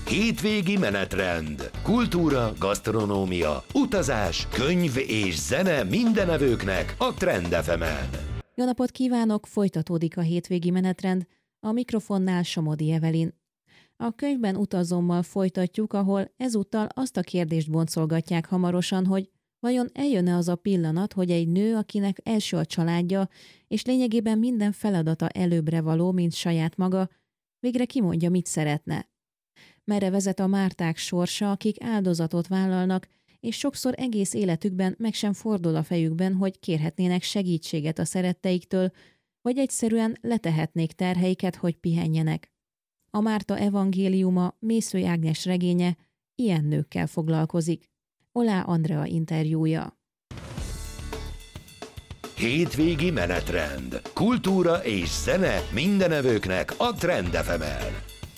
Hétvégi menetrend. Kultúra, gasztronómia, utazás, könyv és zene mindenevőknek a Trend FM-en. Jó napot kívánok! Folytatódik a hétvégi menetrend. A mikrofonnál Somodi Evelin. A könyvben utazommal folytatjuk, ahol ezúttal azt a kérdést boncolgatják hamarosan, hogy vajon eljön-e az a pillanat, hogy egy nő, akinek első a családja, és lényegében minden feladata előbbre való, mint saját maga, végre kimondja, mit szeretne. Merre vezet a Márták sorsa, akik áldozatot vállalnak, és sokszor egész életükben meg sem fordul a fejükben, hogy kérhetnének segítséget a szeretteiktől, vagy egyszerűen letehetnék terheiket, hogy pihenjenek. A Márta evangéliuma, Mészöly Ágnes regénye ilyen nőkkel foglalkozik. Olá Andrea interjúja. Hétvégi menetrend. Kultúra és zene mindenevőknek a Trend FM-en.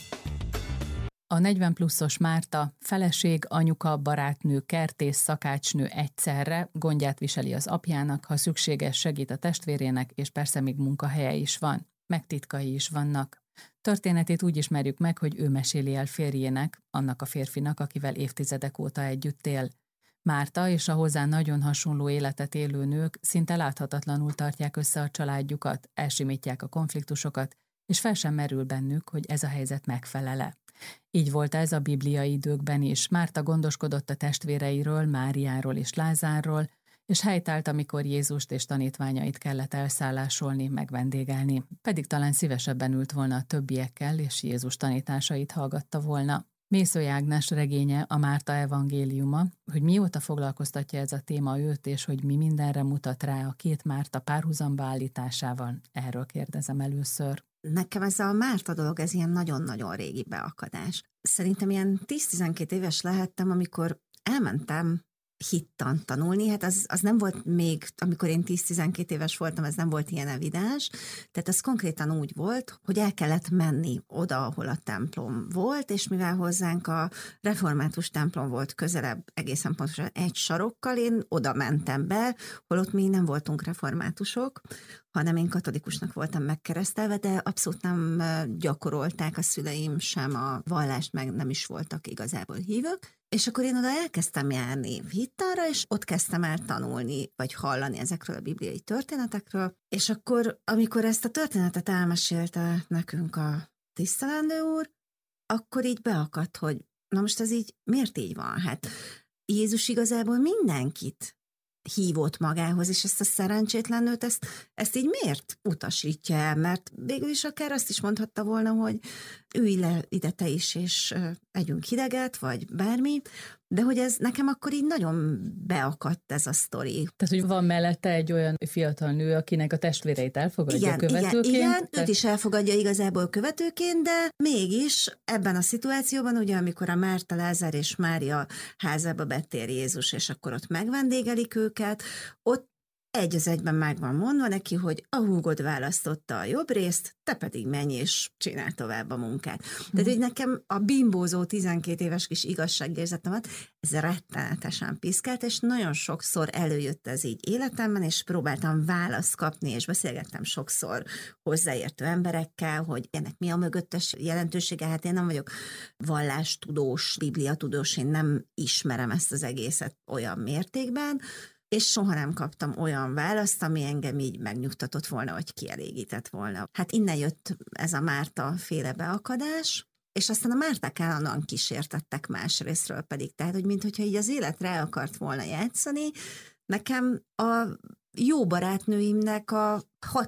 A 40 pluszos Márta feleség, anyuka, barátnő, kertész, szakácsnő egyszerre, gondját viseli az apjának, ha szükséges, segít a testvérének, és persze még munkahelye is van, meg titkai is vannak. Történetét úgy ismerjük meg, hogy ő meséli el férjének, annak a férfinak, akivel évtizedek óta együtt él. Márta és a hozzá nagyon hasonló életet élő nők szinte láthatatlanul tartják össze a családjukat, elsimítják a konfliktusokat, és fel sem merül bennük, hogy ez a helyzet megfelele. Így volt ez a bibliai időkben is. Márta gondoskodott a testvéreiről, Máriáról és Lázárról, és helytált, amikor Jézust és tanítványait kellett elszállásolni, megvendégelni, pedig talán szívesebben ült volna a többiekkel, és Jézus tanításait hallgatta volna. Mészöly Ágnes regénye, a Márta evangéliuma, hogy mióta foglalkoztatja ez a téma őt, és hogy mi mindenre mutat rá a két Márta párhuzamba állításával, erről kérdezem először. Nekem ez a Márta dolog, ez ilyen nagyon-nagyon régi beakadás. Szerintem ilyen 10-12 éves lehettem, amikor elmentem hittant tanulni, hát az nem volt még, amikor én 10-12 éves voltam, ez nem volt ilyen evidens, tehát ez konkrétan úgy volt, hogy el kellett menni oda, ahol a templom volt, és mivel hozzánk a református templom volt közelebb, egészen pontosan egy sarokkal, én oda mentem be, holott mi nem voltunk reformátusok, hanem én katolikusnak voltam megkeresztelve, de abszolút nem gyakorolták a szüleim sem a vallást, meg nem is voltak igazából hívők. És akkor én oda elkezdtem járni hittanra, és ott kezdtem el tanulni, vagy hallani ezekről a bibliai történetekről. És akkor, amikor ezt a történetet elmesélte nekünk a tisztelendő úr, akkor így beakadt, hogy na most ez így miért így van? Hát Jézus igazából mindenkit hívott magához, és ezt a szerencsétlen nőt, ezt így miért utasítja el? Mert végül is akár azt is mondhatta volna, hogy ülj le ide te is, és együnk hideget, vagy bármi, de hogy ez nekem akkor így nagyon beakadt ez a sztori. Tehát, hogy van mellette egy olyan fiatal nő, akinek a testvéreit elfogadja követőként? Igen, őt is elfogadja igazából követőként, de mégis ebben a szituációban, ugye amikor a Márta, Lázár és Mária házába betér Jézus, és akkor ott megvendégelik őket, ott egy az egyben meg van mondva neki, hogy a húgod választotta a jobb részt, te pedig menj és csinál tovább a munkát. Tehát, hogy nekem a bimbózó 12 éves kis igazságérzetemet ez rettenetesen piszkált, és nagyon sokszor előjött ez így életemben, és próbáltam választ kapni, és beszélgettem sokszor hozzáértő emberekkel, hogy ennek mi a mögöttes jelentősége, hát én nem vagyok vallástudós, bibliatudós, én nem ismerem ezt az egészet olyan mértékben, és soha nem kaptam olyan választ, ami engem így megnyugtatott volna, vagy kielégített volna. Hát innen jött ez a Márta féle beakadás, és aztán a Márták állandóan kísértettek másrésztről pedig. Tehát, hogy minthogyha így az életre el akart volna játszani, nekem a jó barátnőimnek a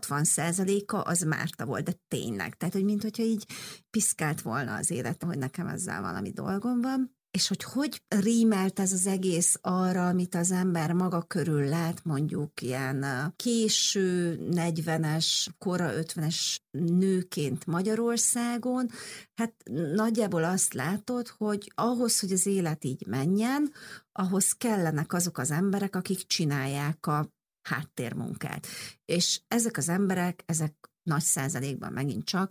60%-a az Márta volt, de tényleg. Tehát, hogy minthogyha így piszkált volna az élet, hogy nekem ezzel valami dolgom van. És hogy rímelt ez az egész arra, amit az ember maga körül lát, mondjuk ilyen késő 40-es, kora 50-es nőként Magyarországon, hát nagyjából azt látod, hogy ahhoz, hogy az élet így menjen, ahhoz kellenek azok az emberek, akik csinálják a háttérmunkát. És ezek az emberek, ezek nagy százalékban megint csak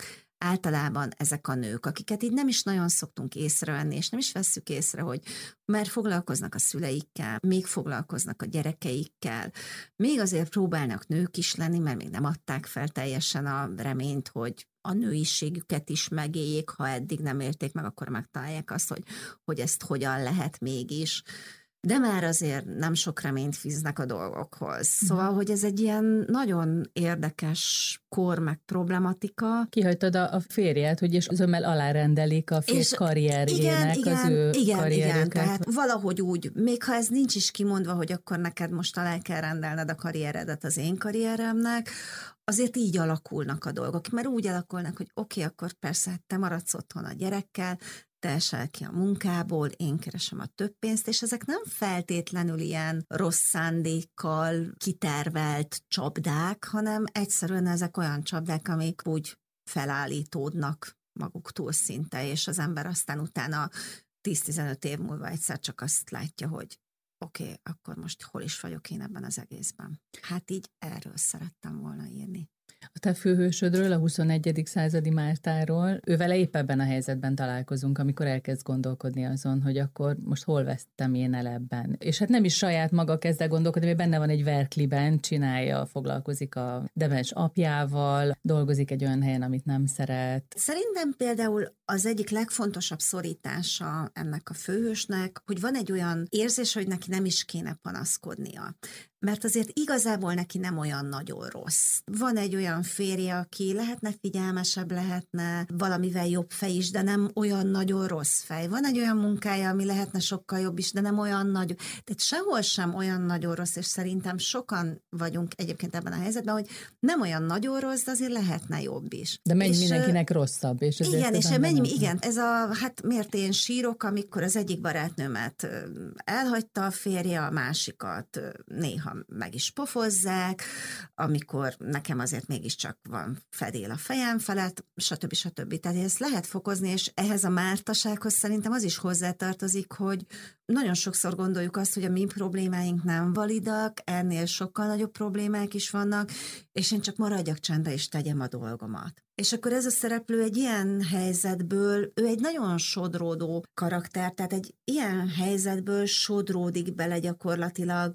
általában ezek a nők, akiket így nem is nagyon szoktunk észrevenni, és nem is vesszük észre, hogy már foglalkoznak a szüleikkel, még foglalkoznak a gyerekeikkel, még azért próbálnak nők is lenni, mert még nem adták fel teljesen a reményt, hogy a nőiségüket is megéljék, ha eddig nem érték meg, akkor megtalálják azt, hogy ezt hogyan lehet mégis. De már azért nem sok reményt fűznek a dolgokhoz. Szóval, hogy ez egy ilyen nagyon érdekes kor meg problematika. Kihagytad a férjet, hogy és zömmel alárendelik a férj karrierjének az ő karrierjüket. Igen, tehát valahogy úgy, még ha ez nincs is kimondva, hogy akkor neked most alá kell rendelned a karrieredet az én karrieremnek, azért így alakulnak a dolgok, mert úgy alakulnak, hogy oké, akkor persze te maradsz otthon a gyerekkel, te esel ki a munkából, én keresem a több pénzt, és ezek nem feltétlenül ilyen rossz szándékkal kitervelt csapdák, hanem egyszerűen ezek olyan csapdák, amik úgy felállítódnak maguktól szinte, és az ember aztán utána 10-15 év múlva egyszer csak azt látja, hogy oké, akkor most hol is vagyok én ebben az egészben. Hát így erről szerettem volna írni. A te főhősödről, a 21. századi Mártáról, ővele épp ebben a helyzetben találkozunk, amikor elkezd gondolkodni azon, hogy akkor most hol vesztem én el ebben. És hát nem is saját maga kezd el gondolkodni, mert benne van egy verkliben, csinálja, foglalkozik a demens apjával, dolgozik egy olyan helyen, amit nem szeret. Szerintem például az egyik legfontosabb szorítása ennek a főhősnek, hogy van egy olyan érzés, hogy neki nem is kéne panaszkodnia. Mert azért igazából neki nem olyan nagyon rossz. Van egy olyan férje, aki lehetne figyelmesebb, lehetne valamivel jobb fej is, de nem olyan nagyon rossz fej. Van egy olyan munkája, ami lehetne sokkal jobb is, de nem olyan nagy. Tehát sehol sem olyan nagyon rossz, és szerintem sokan vagyunk egyébként ebben a helyzetben, hogy nem olyan nagyon rossz, de azért lehetne jobb is. De mennyi mindenkinek rosszabb. És igen, és igen, ez hát miért én sírok, amikor az egyik barátnőmet elhagyta a férje, a másikat néha meg is pofozzák, amikor nekem azért mégiscsak van fedél a fejem felett, stb. Tehát ezt lehet fokozni, és ehhez a mártasághoz szerintem az is hozzátartozik, hogy nagyon sokszor gondoljuk azt, hogy a mi problémáink nem validak, ennél sokkal nagyobb problémák is vannak, és én csak maradjak csendbe, és tegyem a dolgomat. És akkor ez a szereplő egy ilyen helyzetből, ő egy nagyon sodródó karakter, tehát egy ilyen helyzetből sodródik bele gyakorlatilag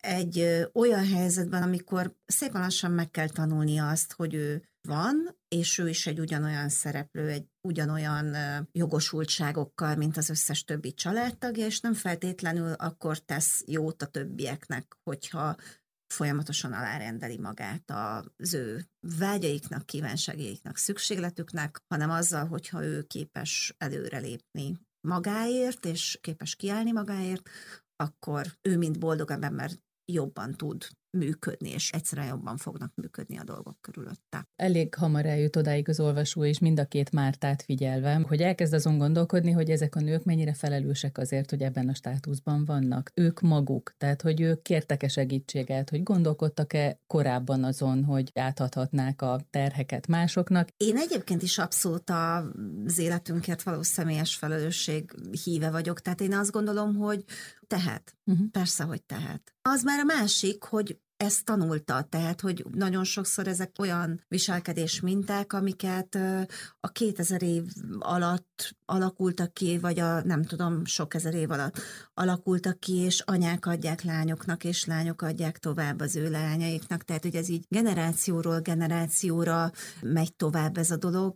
egy olyan helyzetben, amikor szépen lassan meg kell tanulnia azt, hogy ő van, és ő is egy ugyanolyan szereplő, egy ugyanolyan jogosultságokkal, mint az összes többi családtagja, és nem feltétlenül akkor tesz jót a többieknek, hogyha folyamatosan alárendeli magát az ő vágyaiknak, kívánságaiknak, szükségletüknek, hanem azzal, hogyha ő képes előrelépni magáért, és képes kiállni magáért, akkor ő, mint boldogabb ember, jobban tud működni, és egyszerűen jobban fognak működni a dolgok körülötte. Elég hamar eljut odáig az olvasó, és mind a két Mártát figyelve, hogy elkezd azon gondolkodni, hogy ezek a nők mennyire felelősek azért, hogy ebben a státuszban vannak. Ők maguk, tehát hogy ők kértek-e segítséget, hogy gondolkodtak-e korábban azon, hogy átadhatnák a terheket másoknak. Én egyébként is abszolút az életünkért való személyes felelősség híve vagyok, tehát én azt gondolom, hogy tehet. Persze, hogy tehet. Az már a másik, hogy ezt tanulta, tehát, hogy nagyon sokszor ezek olyan viselkedés minták, amiket a 2000 év alatt alakultak ki, vagy a nem tudom, sok ezer év alatt alakultak ki, és anyák adják lányoknak, és lányok adják tovább az ő leányaiknak, tehát, hogy ez így generációról generációra megy tovább ez a dolog,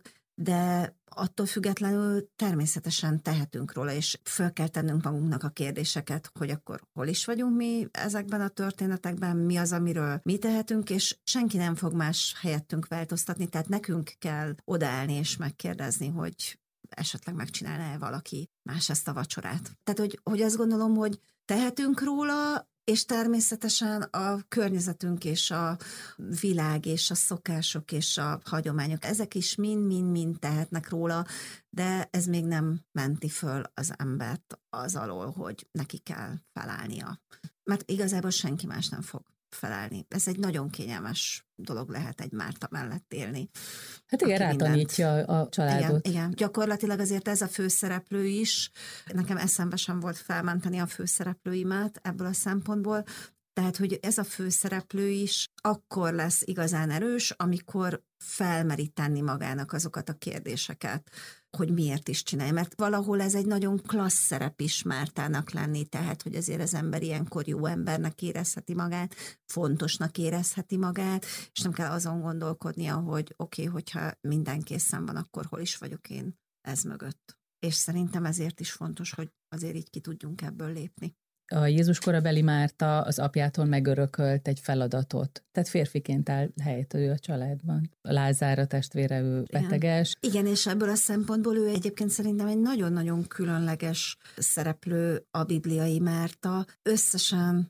de attól függetlenül természetesen tehetünk róla, és föl kell tennünk magunknak a kérdéseket, hogy akkor hol is vagyunk mi ezekben a történetekben, mi az, amiről mi tehetünk, és senki nem fog más helyettünk változtatni, tehát nekünk kell odaállni és megkérdezni, hogy esetleg megcsinálná-e valaki más ezt a vacsorát. Tehát, hogy azt gondolom, hogy tehetünk róla, és természetesen a környezetünk és a világ és a szokások és a hagyományok, ezek is mind tehetnek róla, de ez még nem menti föl az embert az alól, hogy neki kell felállnia. Mert igazából senki más nem fog felállni. Ez egy nagyon kényelmes dolog lehet egy Márta mellett élni. Hát igen, rátanítja a családot. Igen, gyakorlatilag azért ez a főszereplő is. Nekem eszembe sem volt felmenteni a főszereplőimet ebből a szempontból. Tehát, hogy ez a főszereplő is akkor lesz igazán erős, amikor felmeri tenni magának azokat a kérdéseket, hogy miért is csinálja. Mert valahol ez egy nagyon klassz szerep is Mártának lenni, tehát, hogy azért az ember ilyenkor jó embernek érezheti magát, fontosnak érezheti magát, és nem kell azon gondolkodnia, hogy oké, hogyha minden készen van, akkor hol is vagyok én ez mögött. És szerintem ezért is fontos, hogy azért így ki tudjunk ebből lépni. A Jézus korabeli Márta az apjától megörökölt egy feladatot. Tehát férfiként áll helyt ő a családban. A Lázár, a testvére, ő beteges. Igen, és ebből a szempontból ő egyébként szerintem egy nagyon-nagyon különleges szereplő a bibliai Márta. Összesen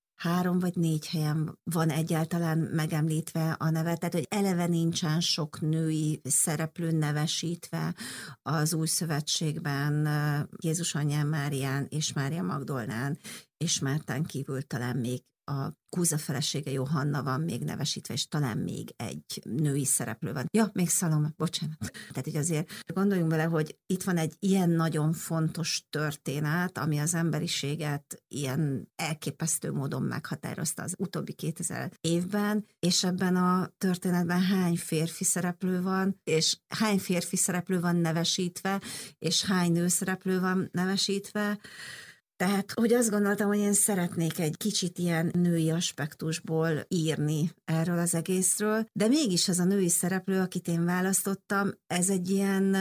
3 vagy 4 helyen van egyáltalán megemlítve a neve, tehát hogy eleve nincsen sok női szereplő nevesítve az Új Szövetségben Jézus anyján Márián és Mária Magdolnán, és Mártán kívül talán még a Kúza felesége Johanna van még nevesítve, és talán még egy női szereplő van. Ja, még Szalome, bocsánat. Tehát, hogy azért gondoljunk bele, hogy itt van egy ilyen nagyon fontos történet, ami az emberiséget ilyen elképesztő módon meghatározta az utóbbi 2000 évben, és ebben a történetben hány férfi szereplő van, és hány férfi szereplő van nevesítve, és hány nő szereplő van nevesítve. Tehát, hogy azt gondoltam, hogy én szeretnék egy kicsit ilyen női aspektusból írni erről az egészről, de mégis az a női szereplő, akit én választottam, ez egy ilyen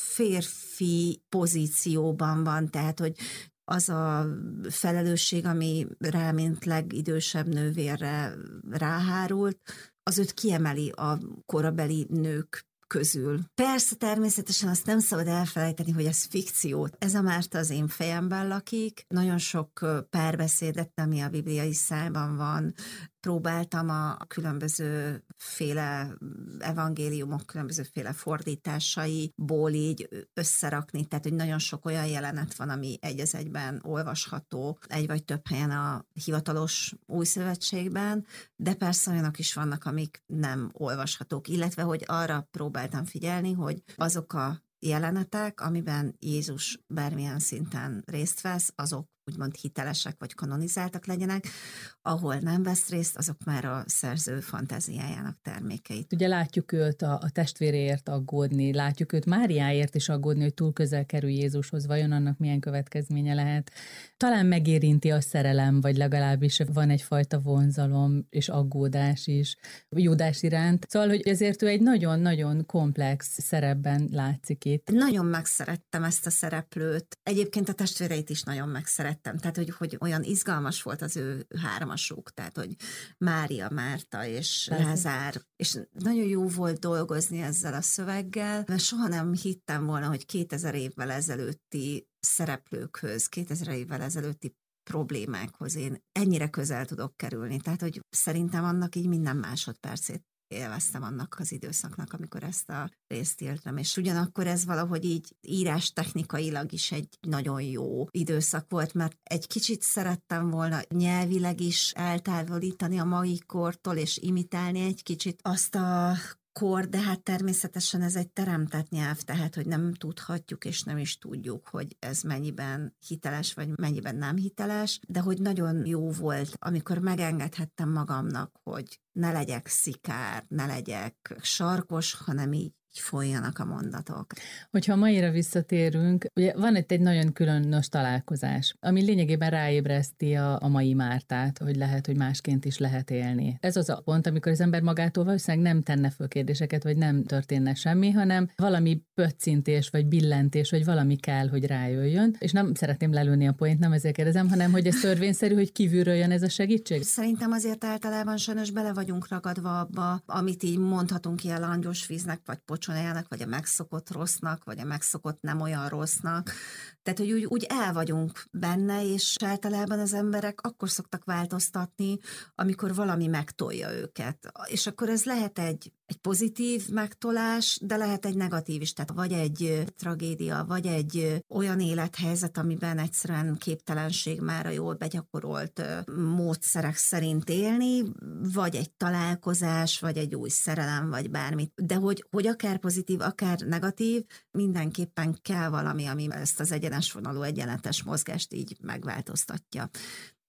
férfi pozícióban van, tehát, hogy az a felelősség, ami rá, mint legidősebb nővérre ráhárult, az őt kiemeli a korabeli nők közül. Persze, természetesen azt nem szabad elfelejteni, hogy ez fikció. Ez a Márta az én fejemben lakik. Nagyon sok párbeszédet, ami a bibliai szájban van, próbáltam a különböző féle evangéliumok, különböző féle fordításaiból így összerakni, tehát hogy nagyon sok olyan jelenet van, ami egy az egyben olvasható, egy vagy több helyen a hivatalos Új Szövetségben, de persze olyanok is vannak, amik nem olvashatók, illetve hogy arra próbáltam figyelni, hogy azok a jelenetek, amiben Jézus bármilyen szinten részt vesz, azok úgymond hitelesek vagy kanonizáltak legyenek, ahol nem vesz részt, azok már a szerző fantáziájának termékeit. Ugye látjuk őt a testvéréért aggódni, látjuk őt Máriáért is aggódni, hogy túl közel kerül Jézushoz, vajon annak milyen következménye lehet. Talán megérinti a szerelem, vagy legalábbis van egyfajta vonzalom és aggódás is Júdás iránt. Szóval, hogy ezért ő egy nagyon-nagyon komplex szerepben látszik itt. Nagyon megszerettem ezt a szereplőt. Egyébként a testvéreit is nagyon megszerettem. Tehát, hogy olyan izgalmas volt az ő hármasuk, tehát, hogy Mária, Márta és Lázár. És nagyon jó volt dolgozni ezzel a szöveggel, mert soha nem hittem volna, hogy 2000 évvel ezelőtti szereplőkhöz, 2000 évvel ezelőtti problémákhoz én ennyire közel tudok kerülni. Tehát, hogy szerintem annak így minden másodpercét élveztem annak az időszaknak, amikor ezt a részt írtam, és ugyanakkor ez valahogy így írás technikailag is egy nagyon jó időszak volt, mert egy kicsit szerettem volna nyelvileg is eltávolítani a mai kortól, és imitálni egy kicsit azt a kor, de hát természetesen ez egy teremtett nyelv, tehát hogy nem tudhatjuk és nem is tudjuk, hogy ez mennyiben hiteles, vagy mennyiben nem hiteles, de hogy nagyon jó volt, amikor megengedhettem magamnak, hogy ne legyek szikár, ne legyek sarkos, hanem így folyjanak a mondatok. Hogyha maira visszatérünk, ugye van itt egy nagyon különös találkozás, ami lényegében ráébreszti a mai Mártát, hogy lehet, hogy másként is lehet élni. Ez az a pont, amikor az ember magától valószínűleg nem tenne föl kérdéseket, vagy nem történne semmi, hanem valami pöccintés, vagy billentés, vagy valami kell, hogy rájöjjön. És nem szeretném lelőni a poént, nem ezért kérdezem, hanem hogy ez törvényszerű, hogy kívülről jön ez a segítség? Szerintem azért általában sajnos bele vagyunk ragadva abba, amit így mondhatunk ilyen langyos víznek, vagy pocsolyának, vagy a megszokott rossznak, vagy a megszokott nem olyan rossznak. Tehát, hogy úgy el vagyunk benne, és általában az emberek akkor szoktak változtatni, amikor valami megtolja őket. És akkor ez lehet egy pozitív megtolás, de lehet egy negatív is. Tehát vagy egy tragédia, vagy egy olyan élethelyzet, amiben egyszerűen képtelenség már a jól begyakorolt módszerek szerint élni, vagy egy találkozás, vagy egy új szerelem, vagy bármit. De hogy akár pozitív, akár negatív, mindenképpen kell valami, ami ezt az egyenes vonalú, egyenletes mozgást így megváltoztatja.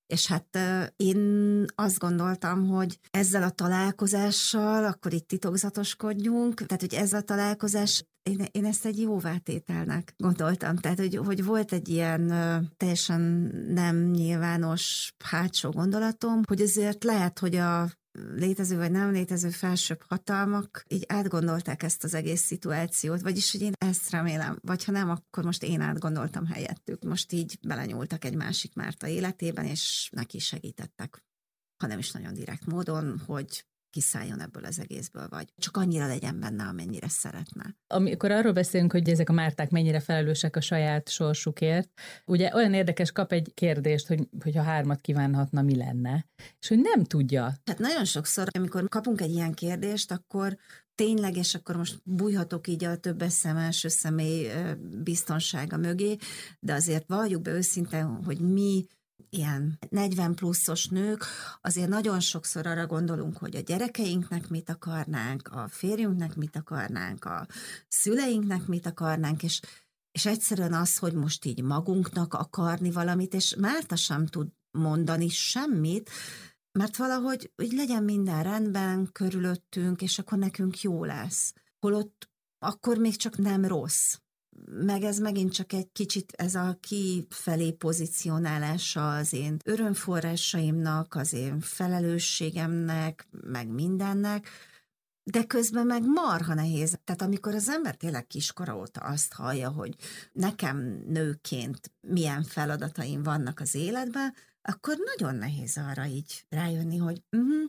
És hát én azt gondoltam, hogy ezzel a találkozással, akkor itt titokzatoskodjunk, tehát hogy ez a találkozás, én ezt egy jóvátételnek gondoltam. Tehát, hogy volt egy ilyen teljesen nem nyilvános hátsó gondolatom, hogy azért lehet, hogy a létező vagy nem létező felsőbb hatalmak így átgondolták ezt az egész szituációt, vagyis, hogy én ezt remélem, vagy ha nem, akkor most én átgondoltam helyettük. Most így belenyúltak egy másik Márta életében, és neki segítettek, ha nem is nagyon direkt módon, hogy kiszálljon ebből az egészből, vagy csak annyira legyen benne, amennyire szeretne. Amikor arról beszélünk, hogy ezek a Márták mennyire felelősek a saját sorsukért, ugye olyan érdekes, kap egy kérdést, hogy ha 3 kívánhatna, mi lenne, és hogy nem tudja. Hát nagyon sokszor, amikor kapunk egy ilyen kérdést, akkor tényleg, és akkor most bújhatok így a többes szem, első személy biztonsága mögé, de azért valljuk be őszintén, hogy mi ilyen 40 pluszos nők, azért nagyon sokszor arra gondolunk, hogy a gyerekeinknek mit akarnánk, a férjünknek mit akarnánk, a szüleinknek mit akarnánk, és egyszerűen az, hogy most így magunknak akarni valamit, és Márta sem tud mondani semmit, mert valahogy hogy legyen minden rendben körülöttünk, és akkor nekünk jó lesz. Holott akkor még csak nem rossz. Meg ez megint csak egy kicsit ez a kifelé pozícionálása az én örömforrásaimnak, az én felelősségemnek, meg mindennek, de közben meg marha nehéz. Tehát amikor az ember tényleg kiskora óta azt hallja, hogy nekem nőként milyen feladataim vannak az életben, akkor nagyon nehéz arra így rájönni, hogy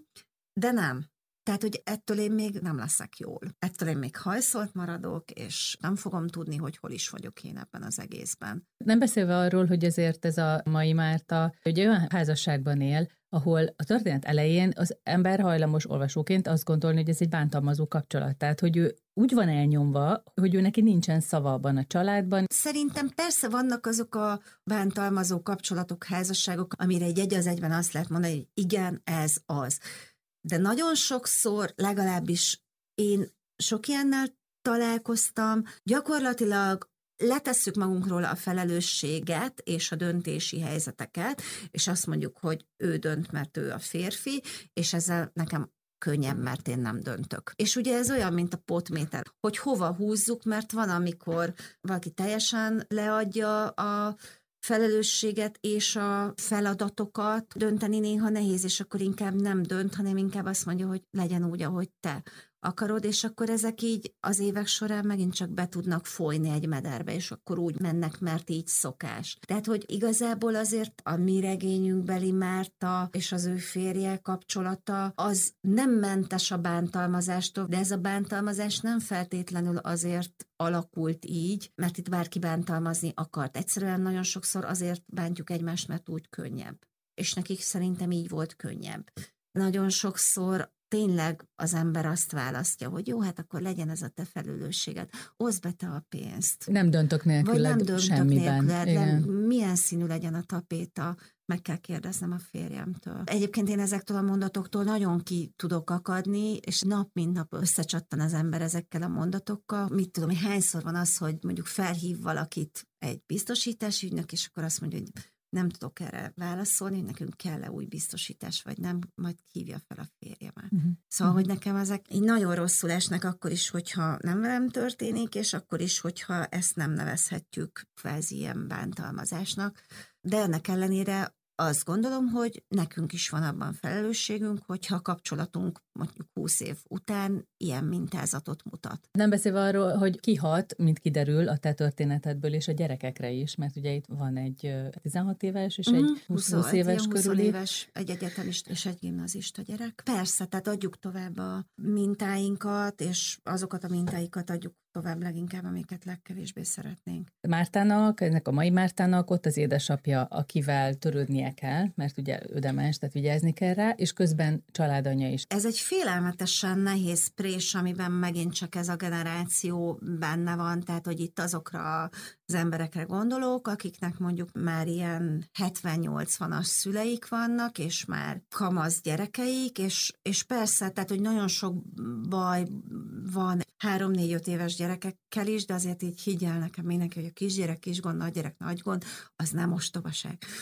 de nem. Tehát, hogy ettől én még nem leszek jól. Ettől én még hajszolt maradok, és nem fogom tudni, hogy hol is vagyok én ebben az egészben. Nem beszélve arról, hogy azért ez a mai Márta egy olyan házasságban él, ahol a történet elején az ember hajlamos olvasóként azt gondolni, hogy ez egy bántalmazó kapcsolat. Tehát, hogy ő úgy van elnyomva, hogy ő neki nincsen szava abban a családban. Szerintem persze vannak azok a bántalmazó kapcsolatok, házasságok, amire egy az egyben azt lehet mondani, hogy igen, ez az. De nagyon sokszor, legalábbis én sok ilyennel találkoztam, gyakorlatilag letesszük magunkról a felelősséget és a döntési helyzeteket, és azt mondjuk, hogy ő dönt, mert ő a férfi, és ezzel nekem könnyebb, mert én nem döntök. És ugye ez olyan, mint a potméter, hogy hova húzzuk, mert van, amikor valaki teljesen leadja a felelősséget és a feladatokat, dönteni néha nehéz, és akkor inkább nem dönt, hanem inkább azt mondja, hogy legyen úgy, ahogy te akarod, és akkor ezek így az évek során megint csak be tudnak folyni egy mederbe, és akkor úgy mennek, mert így szokás. Tehát, hogy igazából azért a mi regényünkbeli Márta és az ő férje kapcsolata az nem mentes a bántalmazástól, de ez a bántalmazás nem feltétlenül azért alakult így, mert itt bárki bántalmazni akart. Egyszerűen nagyon sokszor azért bántjuk egymást, mert úgy könnyebb. És nekik szerintem így volt könnyebb. Nagyon sokszor tényleg az ember azt választja, hogy jó, hát akkor legyen ez a te felelősséged. Oszd be te a pénzt. Nem döntök nélküled vagy nem döntök semmiben. nélküled, milyen színű legyen a tapéta, meg kell kérdeznem a férjemtől. Egyébként én ezektől a mondatoktól nagyon ki tudok akadni, és nap mint nap összecsattan az ember ezekkel a mondatokkal. Mit tudom, hányszor van az, hogy mondjuk felhív valakit egy biztosítási ügynök, és akkor azt mondja, hogy nem tudok erre válaszolni, hogy nekünk kell-e új biztosítás, vagy nem, majd hívja fel a férjemet. Szóval, hogy nekem ezek így nagyon rosszul esnek akkor is, hogyha nem velem történik, és akkor is, hogyha ezt nem nevezhetjük kvázi ilyen bántalmazásnak. De ennek ellenére azt gondolom, hogy nekünk is van abban felelősségünk, hogyha a kapcsolatunk mondjuk 20 év után ilyen mintázatot mutat. Nem beszélve arról, hogy kihat, mint kiderül a te történetedből és a gyerekekre is, mert ugye itt van egy 16 éves és egy 20 éves körüli. 20 éves, egy egyetemista és egy gimnazista gyerek. Persze, tehát adjuk tovább a mintáinkat, és azokat a mintáikat adjuk tovább leginkább, amiket legkevésbé szeretnénk. Mártának, ennek a mai Mártának ott az édesapja, akivel törődnie kell, mert ugye ő demens, tehát vigyázni kell rá, és közben családanyja is. Ez egy félelmetesen nehéz prés, amiben megint csak ez a generáció benne van, tehát hogy itt azokra az emberekre gondolok, akiknek mondjuk már ilyen 70-80-as szüleik vannak, és már kamasz gyerekeik, és persze, tehát hogy nagyon sok baj van 3-4-5 éves gyerekekkel is, de azért így higgyel nekem mindenki, hogy a kisgyerek kis gond, nagygyerek nagy gond, az nem ostobaság.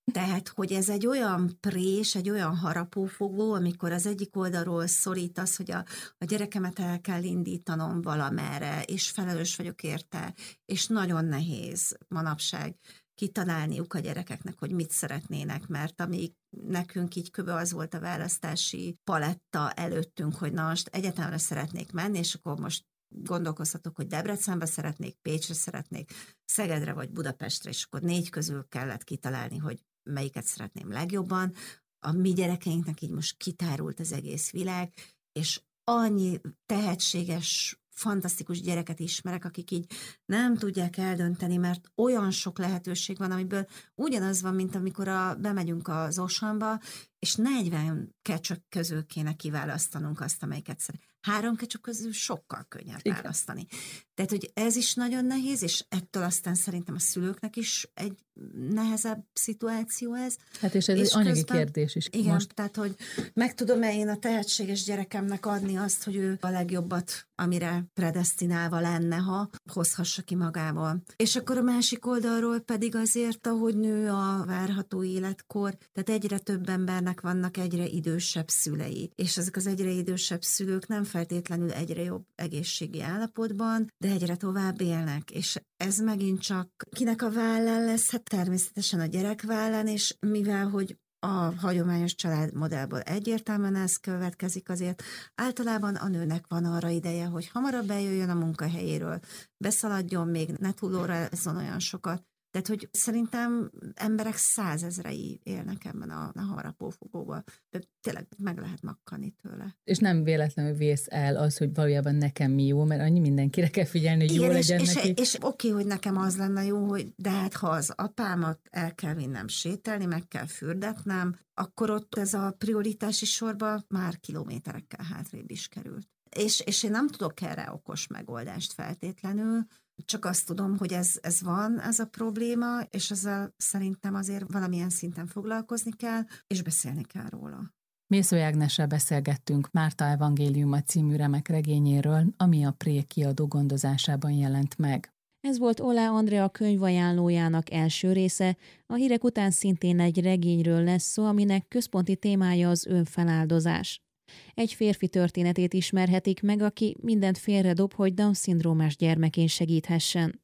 Tehát, hogy ez egy olyan prés, egy olyan harapófogó, amikor az egyik oldalról szorítasz, hogy a gyerekemet el kell indítanom valamerre, és felelős vagyok érte, és nagyon nehéz manapság kitalálniuk a gyerekeknek, hogy mit szeretnének, mert amíg nekünk így kb. Az volt a választási paletta előttünk, hogy na most egyetemre szeretnék menni, és akkor most gondolkozhatok, hogy Debrecenbe szeretnék, Pécsre szeretnék, Szegedre vagy Budapestre, és akkor 4 közül kellett kitalálni, hogy melyiket szeretném legjobban. A mi gyerekeinknek így most kitárult az egész világ, és annyi tehetséges, fantasztikus gyereket ismerek, akik így nem tudják eldönteni, mert olyan sok lehetőség van, amiből ugyanaz van, mint amikor bemegyünk az Oceanba, és 40 kecsök közül kéne kiválasztanunk azt, amelyiket szeret. 3 kecsök közül sokkal könnyebb választani. Tehát, hogy ez is nagyon nehéz, és ettől aztán szerintem a szülőknek is egy nehezebb szituáció ez. Hát és ez egy anyagi kérdés is. Igen, most. tehát, hogy meg tudom-e én a tehetséges gyerekemnek adni azt, hogy ő a legjobbat, amire predesztinálva lenne, ha hozhassa ki magából. És akkor a másik oldalról pedig azért, ahogy nő a várható életkor, tehát egyre több embernek vannak egyre idősebb szülei. És ezek az egyre idősebb szülők nem feltétlenül egyre jobb egészségi állapotban, de egyre tovább élnek, és ez megint csak kinek a vállán lesz, hát természetesen a gyerek vállán, és mivel, hogy a hagyományos családmodellből egyértelműen ez következik, azért általában a nőnek van arra ideje, hogy hamarabb eljöjjön a munkahelyéről, beszaladjon még, ne túlórázzon olyan sokat. Tehát, hogy szerintem emberek 100 000-ei élnek ebben a harapófogóban. De tényleg meg lehet makkani tőle. És nem véletlenül vész el az, hogy valójában nekem mi jó, mert annyi mindenkire kell figyelni, hogy igen, jó legyen neki. És oké, hogy nekem az lenne jó, de hát ha az apámat el kell vinnem sétálni, meg kell fürdetnem, akkor ott ez a prioritási sorba már kilométerekkel hátrébb is került. És én nem tudok erre okos megoldást feltétlenül, csak azt tudom, hogy ez van, ez a probléma, és ezzel szerintem azért valamilyen szinten foglalkozni kell, és beszélni kell róla. Mészöly Ágnessel beszélgettünk Márta Evangéliuma című remek regényéről, ami a Pré kiadó gondozásában jelent meg. Ez volt Oláh Andrea könyvajánlójának első része, a hírek után szintén egy regényről lesz szó, aminek központi témája az önfeláldozás. Egy férfi történetét ismerhetik meg, aki mindent félredob, hogy Down-szindrómás gyermekén segíthessen.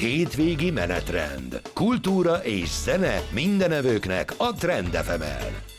Hétvégi menetrend. Kultúra és zene mindenevőknek a Trend FM-en.